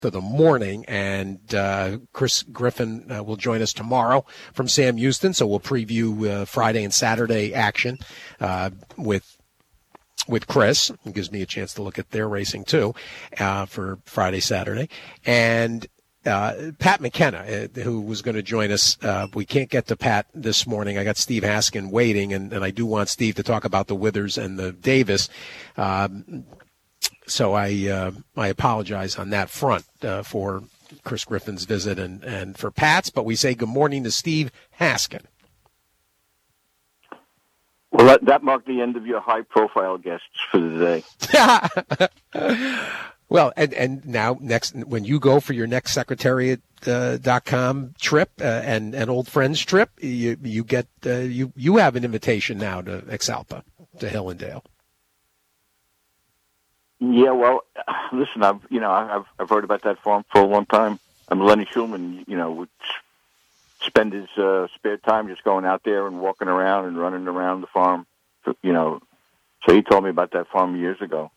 of the morning, and Chris Griffin will join us tomorrow from Sam Houston. So we'll preview Friday and Saturday action with Chris. It gives me a chance to look at their racing too for Friday, Saturday, and Pat McKenna, who was going to join us. We can't get to Pat this morning. I got Steve Haskin waiting, and I do want Steve to talk about the Withers and the Davis. So I apologize on that front for Chris Griffin's visit and for Pat's, but we say good morning to Steve Haskin. Well, that marked the end of your high-profile guests for the day. Well, and now next, when you go for your next Secretariat.com trip and Old Friends trip, you get you have an invitation now to Exalpa, to Hillendale. Yeah, well, listen, I've heard about that farm for a long time. Lenny Schulman, would spend his spare time just going out there and walking around and running around the farm. So he told me about that farm years ago.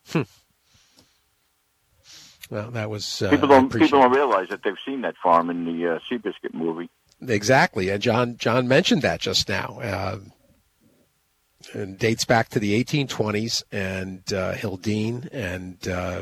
Well, that was people don't realize that they've seen that farm in the Seabiscuit movie. Exactly, and John mentioned that just now. And dates back to the 1820s and Hildene and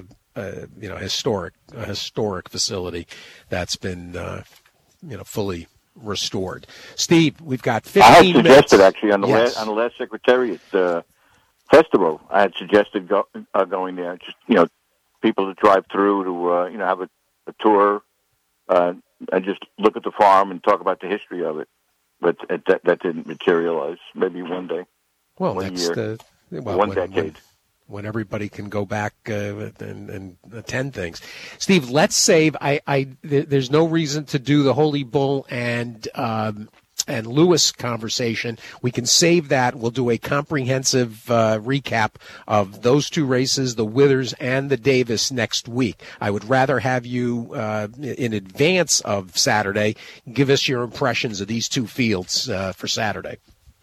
historic facility that's been fully restored. Steve, we've got 15 minutes. I had suggested actually on the last Secretariat festival. I had suggested going there. Just people to drive through to have a tour and just look at the farm and talk about the history of it. But that didn't materialize. Maybe one day. Well, one decade. When everybody can go back and attend things. Steve, let's save. There's no reason to do the Holy Bull and Lewis conversation. We can save that. We'll do a comprehensive recap of those two races, the Withers and the Davis, next week. I would rather have you, in advance of Saturday, give us your impressions of these two fields for Saturday.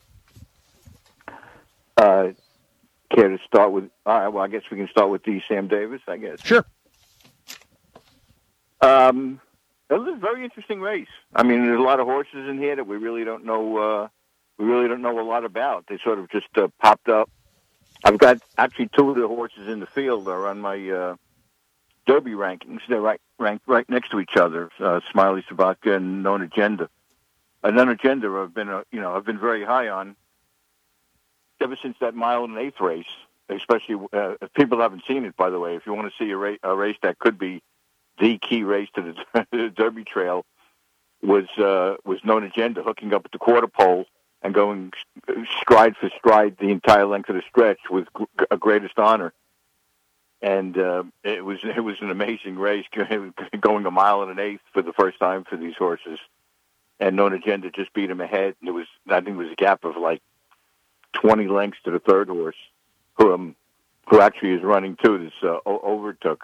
Care to start with? All right, well, I guess we can start with the Sam Davis, I guess. Sure. It was a very interesting race. I mean, there's a lot of horses in here that we really don't know. A lot about. They sort of just popped up. I've got actually two of the horses in the field are on my Derby rankings. They're ranked right next to each other. Smiley Sabatka and Known Agenda. Known Agenda I've been very high on ever since that 1 1/8 race. Especially if people haven't seen it, by the way. If you want to see a race that could be the key race to the Derby Trail, was Known Agenda hooking up at the quarter pole and going stride for stride the entire length of the stretch with greatest honor. And it was an amazing race, going 1 1/8 for the first time for these horses. And Known Agenda just beat him ahead. And I think it was a gap of like 20 lengths to the third horse, who actually is running too. This Overtook.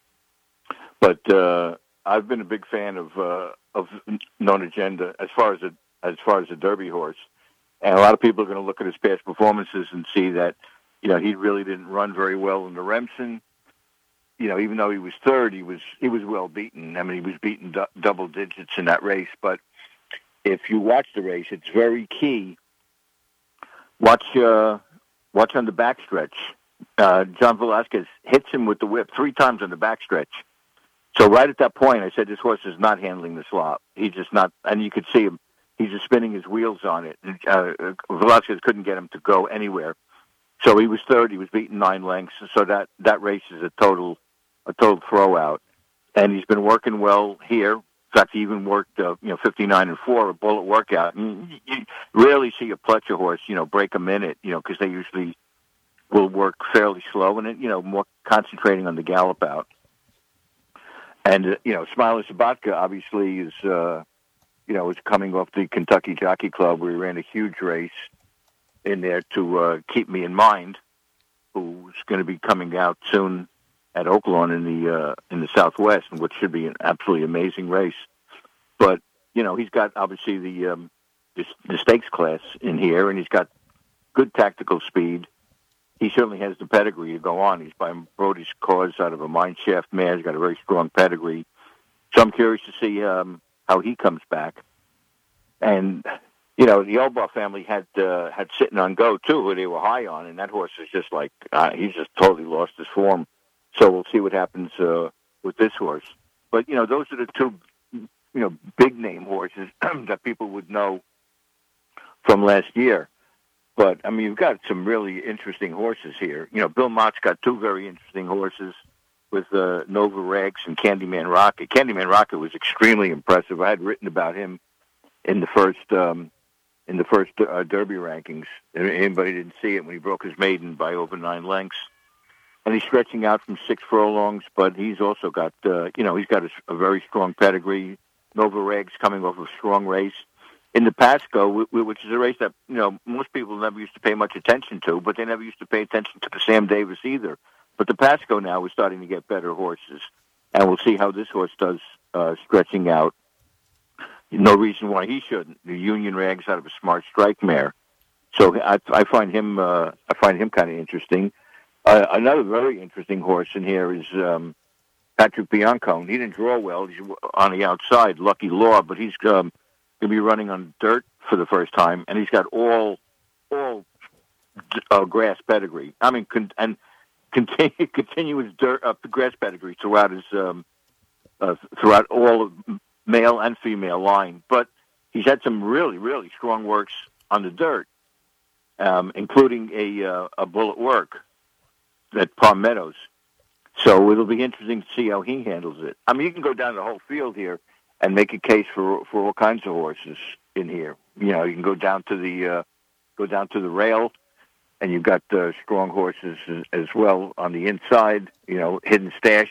But I've been a big fan of Known Agenda as far as a Derby horse, and a lot of people are going to look at his past performances and see that he really didn't run very well in the Remsen. Even though he was third, he was well beaten. I mean, he was beaten double digits in that race. But if you watch the race, it's very key. Watch on the backstretch. John Velasquez hits him with the whip 3 times on the backstretch. So right at that point, I said, this horse is not handling the slop. He's just not, and you could see him. He's just spinning his wheels on it. Velasquez couldn't get him to go anywhere. So he was third. He was beaten 9 lengths. So that race is a total throwout. And he's been working well here. In fact, he even worked, 59-4, a bullet workout. And you rarely see a Pletcher horse, break a minute, because they usually will work fairly slow and, more concentrating on the gallop out. And, Smiley Sabatka obviously is coming off the Kentucky Jockey Club, where he ran a huge race in there to Keep Me in Mind, who's going to be coming out soon at Oaklawn in the Southwest, which should be an absolutely amazing race. But he's got obviously the stakes class in here, and he's got good tactical speed. he certainly has the pedigree to go on. He's by Brody's Cause out of a Mine Shaft mare. He's got a very strong pedigree. So I'm curious to see how he comes back. And, the Elbaugh family had Sitting on Go, too, who they were high on, and that horse is just like, he's just totally lost his form. So we'll see what happens with this horse. But, those are the two, big-name horses that people would know from last year. But, you've got some really interesting horses here. Bill Mott's got two very interesting horses with Nova Rags and Candyman Rocket. Candyman Rocket was extremely impressive. I had written about him in the first Derby rankings. Anybody didn't see it when he broke his maiden by over 9 lengths. And he's stretching out from 6 furlongs, but he's also got, he's got a very strong pedigree. Nova Rags coming off a strong race. In the Pasco, which is a race that, most people never used to pay much attention to, but they never used to pay attention to the Sam Davis either. But the Pasco now is starting to get better horses, and we'll see how this horse does stretching out. No reason why he shouldn't. The Union Rags out of a Smart Strike mare. So I find him kind of interesting. Another very interesting horse in here is Patrick Biancone. He didn't draw well. He's on the outside, Lucky Law, but he's going to be running on dirt for the first time, and he's got all grass pedigree. Continuous dirt grass pedigree throughout his throughout all male and female line. But he's had some really, really strong works on the dirt, including a Bullet Work at Palm Meadows. So it'll be interesting to see how he handles it. You can go down the whole field here and make a case for all kinds of horses in here. You can go down to the rail, and you've got strong horses as well on the inside. Hidden Stash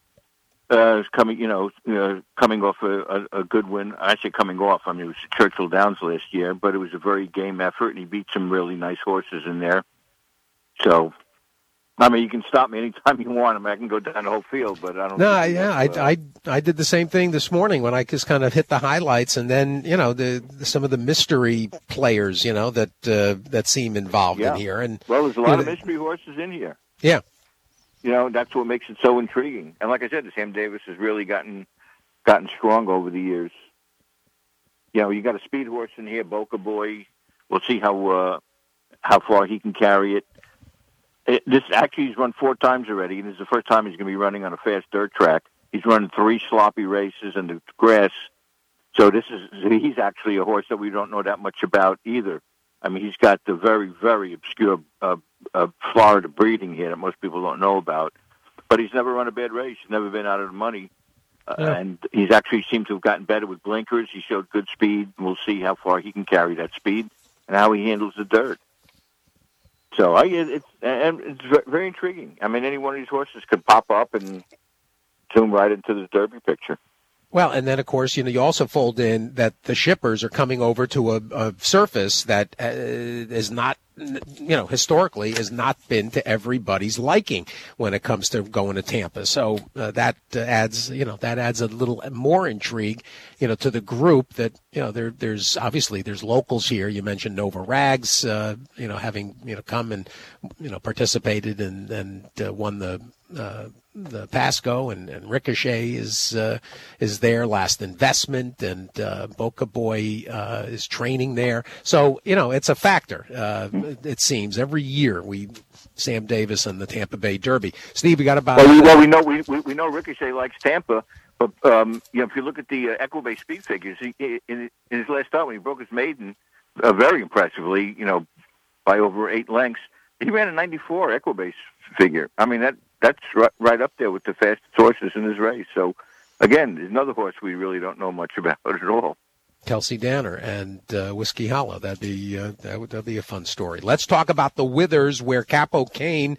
is coming. Coming off a good win. I say coming off. It was Churchill Downs last year, but it was a very game effort, and he beat some really nice horses in there. So. You can stop me anytime you want. I can go down the whole field, but I don't. No, I did the same thing this morning when I just kind of hit the highlights, and then some of the mystery players, that seem involved in here. And there's a lot of mystery horses in here. Yeah, that's what makes it so intriguing. And like I said, the Sam Davis has really gotten strong over the years. You got a speed horse in here, Boca Boy. We'll see how far he can carry it. He's run 4 times already, and this is the first time he's going to be running on a fast dirt track. He's run 3 sloppy races in the grass. So he's actually a horse that we don't know that much about either. He's got the very, very obscure Florida breeding here that most people don't know about. But he's never run a bad race. He's never been out of the money. And he's actually seemed to have gotten better with blinkers. He showed good speed. We'll see how far he can carry that speed and how he handles the dirt. So it's very intriguing. Any one of these horses could pop up and zoom right into the Derby picture. Well, and then, of course, you also fold in that the shippers are coming over to a surface that is not, historically has not been to everybody's liking when it comes to going to Tampa. So that adds a little more intrigue, to the group that, there's obviously there's locals here. You mentioned Nova Rags, having, come and, participated and won the Pasco, and Ricochet is there. Last Investment, and Boca Boy is training there. So it's a factor. It seems every year Sam Davis and the Tampa Bay Derby. Steve, we got about. We know Ricochet likes Tampa, but if you look at the Equibase speed figures, in his last start when he broke his maiden, very impressively, by over 8 lengths, he ran a 94 Equibase figure. That's right up there with the fastest horses in his race. So, again, there's another horse we really don't know much about at all. Kelsey Danner and Whiskey Hollow. That'd be a fun story. Let's talk about the Withers, where Capo Kane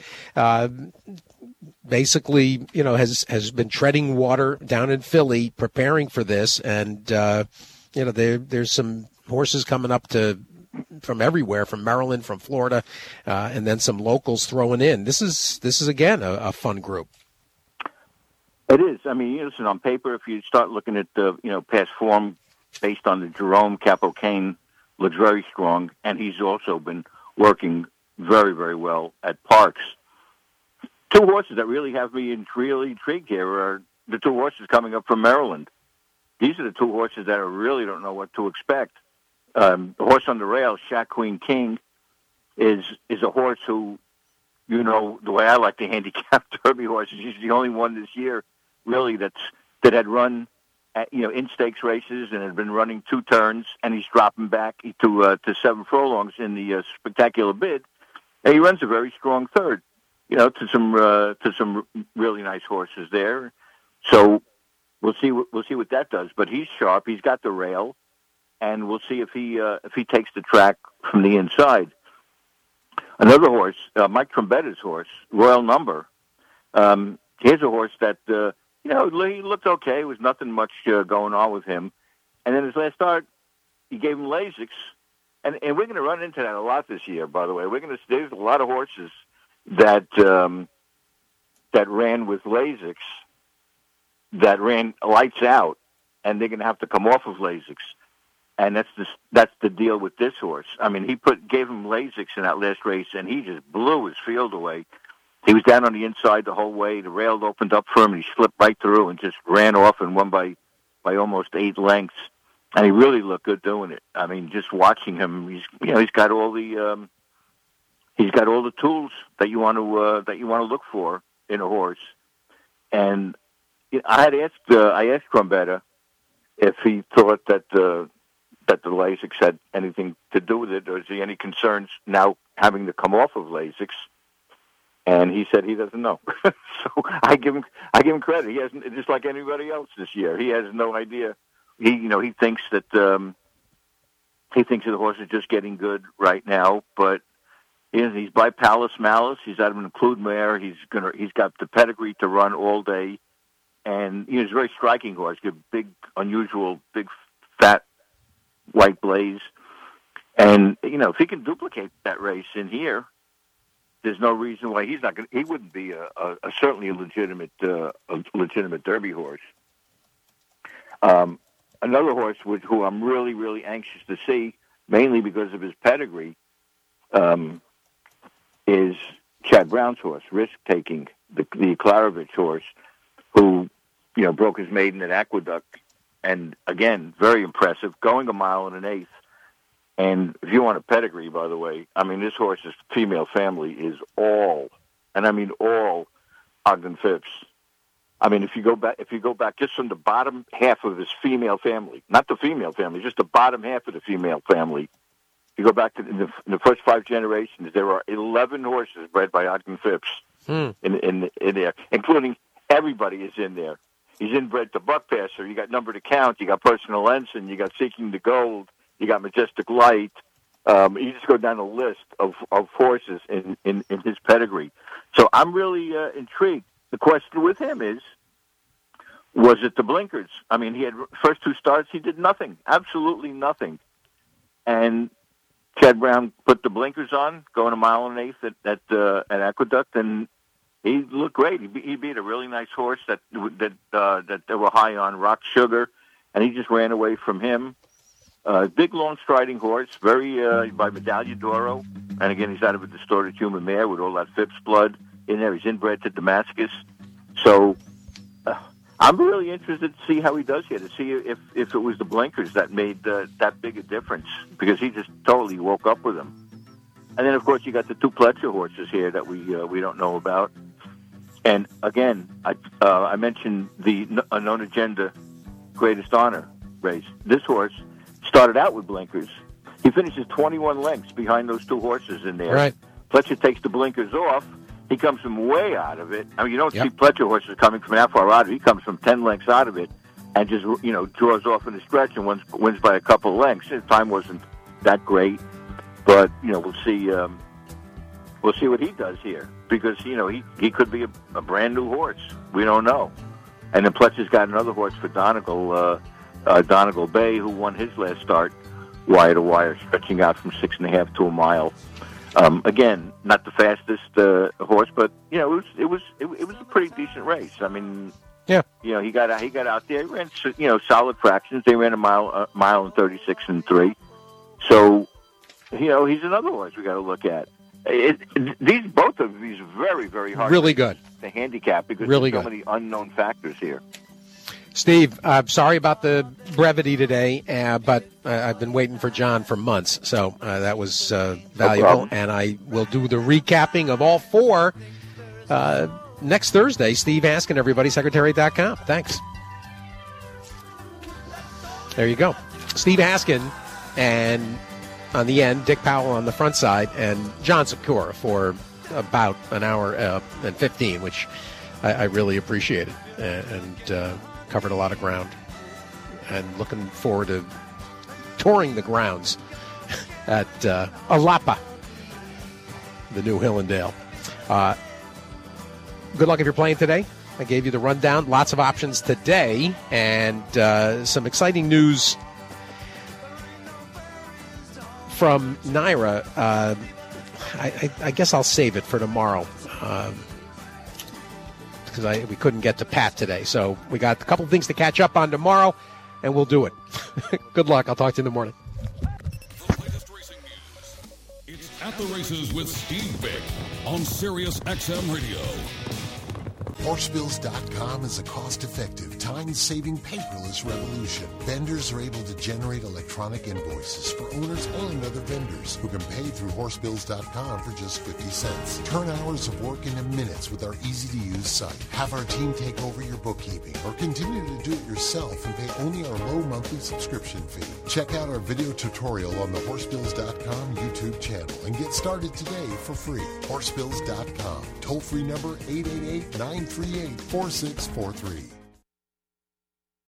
basically, has been treading water down in Philly, preparing for this, and there's some horses coming up from everywhere, from Maryland, from Florida, and then some locals throwing in. This is again a fun group. It is. Listen, on paper, if you start looking at the past form based on the Jerome, Capo Kane looks very strong, and he's also been working very, very well at Parks. Two horses that really have me really intrigued here are the two horses coming up from Maryland. These are the two horses that I really don't know what to expect. The horse on the rail, Shaq Queen King, is a horse who, you know, the way I like to handicap Derby horses, he's the only one this year really that had run in stakes races and had been running 2 turns, and he's dropping back to 7 furlongs in the Spectacular Bid, and he runs a very strong third, to some really nice horses there. So we'll see what that does. But he's sharp. He's got the rail, and we'll see if he takes the track from the inside. Another horse, Mike Trombetta's horse, Royal Number. Here's a horse that he looked okay. There was nothing much going on with him. And then his last start, he gave him Lasix. And we're going to run into that a lot this year, by the way. There's a lot of horses that ran with Lasix, that ran lights out, and they're going to have to come off of Lasix. And that's the deal with this horse. I mean, gave him Lasix in that last race, and he just blew his field away. He was down on the inside the whole way. The rail opened up for him, and he slipped right through and just ran off and won by almost 8 lengths. And he really looked good doing it. I mean, just watching him, he's got all the tools that you want to look for in a horse. And I asked Trombetta if he thought that the Lasix had anything to do with it, or is he any concerns now having to come off of Lasix? And he said he doesn't know. So I give him credit. He hasn't, just like anybody else this year. He has no idea. He thinks that the horse is just getting good right now, but he's by Palace Malice. He's out of an Include mare. He's got the pedigree to run all day, and he's a very striking horse. He's a big, unusual, big, fat, white blaze, and if he can duplicate that race in here, there's no reason why he's not going. He wouldn't be certainly a legitimate Derby horse. Another horse who I'm really, really anxious to see, mainly because of his pedigree, is Chad Brown's horse, Risk Taking, the Klarovich horse, who broke his maiden at Aqueduct, and again, very impressive, going 1 mile and 1/8. And if you want a pedigree, by the way, I mean, this horse's female family is all, and I mean all, Ogden Phipps. I mean, if you go back just from the bottom half of his female family, not the female family, just the bottom half of the female family, you go back to in the first 5 generations, there are 11 horses bred by Ogden Phipps in there, including everybody is in there. He's inbred to Buckpasser. You got Number to Count. You got Personal Ensign. You got Seeking the Gold. You got Majestic Light. You just go down a list of horses in his pedigree. So I'm really intrigued. The question with him is, was it the blinkers? I mean, he had first 2 starts, he did nothing, absolutely nothing. And Chad Brown put the blinkers on, going 1 mile and 1/8 at Aqueduct, and he looked great. He beat a really nice horse that they were high on, Rock Sugar, and he just ran away from him. Big, long, striding horse, very by Medaglia d'Oro, and again, he's out of a distorted human mare with all that Phipps blood in there. He's inbred to Damascus, so I'm really interested to see how he does here, to see if it was the blinkers that made that big a difference, because he just totally woke up with them. And then, of course, you got the 2 Pletcher horses here that we don't know about. And again, I mentioned the Known Agenda Greatest Honor race. This horse started out with blinkers. He finishes 21 lengths behind those 2 horses in there. Right. Pletcher takes the blinkers off. He comes from way out of it. I mean, you don't see Pletcher horses coming from that far out of it. He comes from 10 lengths out of it and just, draws off in the stretch and wins by a couple of lengths. His time wasn't that great, but, we'll see. We'll see what he does here, because, he could be a brand new horse. We don't know. And then Pletcher's got another horse for Donegal, Donegal Bay, who won his last start wire to wire, stretching out from 6.5 to 1 mile. Again, not the fastest horse, but it was a pretty decent race. I mean, he got out there, ran solid fractions. They ran a mile and 36 and 3. So he's another horse we got to look at. Both of these very, very hard. Really good. The handicap because really there's so many unknown factors here. Steve, I'm sorry about the brevity today, but I've been waiting for John for months, so that was valuable. And I will do the recapping of all four next Thursday. Steve Haskin, everybody, Secretariat.com. Thanks. There you go. Steve Haskin, and on the end, Dick Powell on the front side, and John Sikora for about an hour and 15, which I really appreciated, and covered a lot of ground. And looking forward to touring the grounds at Alapa, the new Hillendale. Good luck if you're playing today. I gave you the rundown. Lots of options today, and some exciting news from NYRA. I guess I'll save it for tomorrow because we couldn't get to Pat today. So we got a couple things to catch up on tomorrow, and we'll do it. Good luck. I'll talk to you in the morning. The latest racing news. It's At the Races with Steve Bick on Sirius XM Radio. Horsebills.com is a cost-effective, time-saving, paperless revolution. Vendors are able to generate electronic invoices for owners and other vendors who can pay through Horsebills.com for just 50 cents. Turn hours of work into minutes with our easy-to-use site. Have our team take over your bookkeeping or continue to do it yourself and pay only our low monthly subscription fee. Check out our video tutorial on the Horsebills.com YouTube channel and get started today for free. Horsebills.com. Toll-free number 888-938-4643.